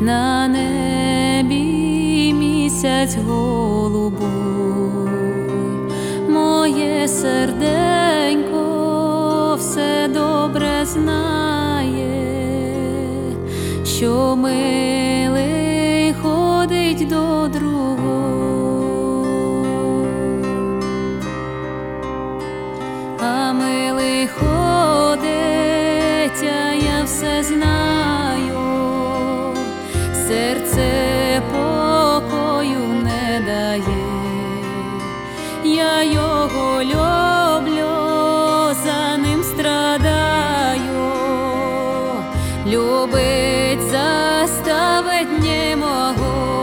на небі місяць голубой. Моє серденько все добре знає, що милий ходить до другого, а милий ходить, а я все знаю, серце покою не дає. Я його люблю, за ним страдаю, любить заставить не могу.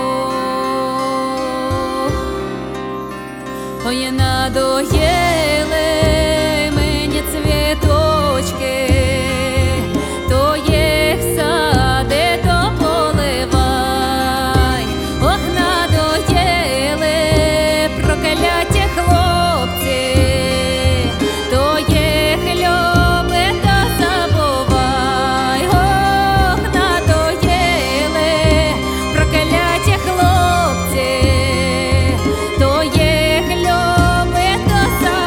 Ой, надоели мені цвіточки, то їх сади, то поливай. Ох, надоели прокляті хлопці, то їх люби та забувай. Ох, надоели прокляті хлопці, то їх люби та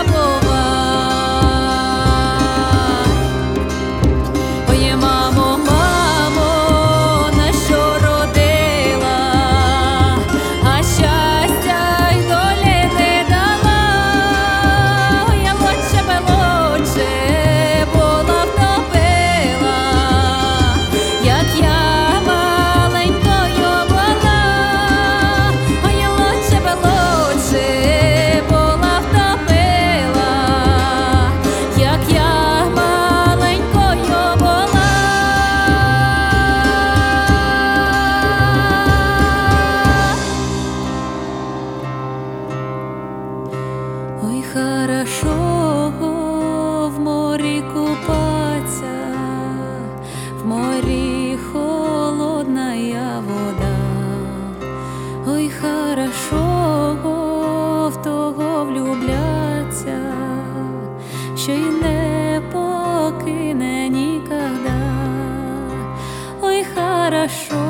забувай. Ой, мамо, мамо, на що родила, а щастя й долі не дала. Ой, лучше би лучше була втопила, як я маленькою була. Ой, лучше би лучше була втопила, як я маленькою була. Ой, хорошо в морі купаться, в морі холодная вода. Ой, хорошо в того влюбляться, що й не покине нікогда. Ой, хорошо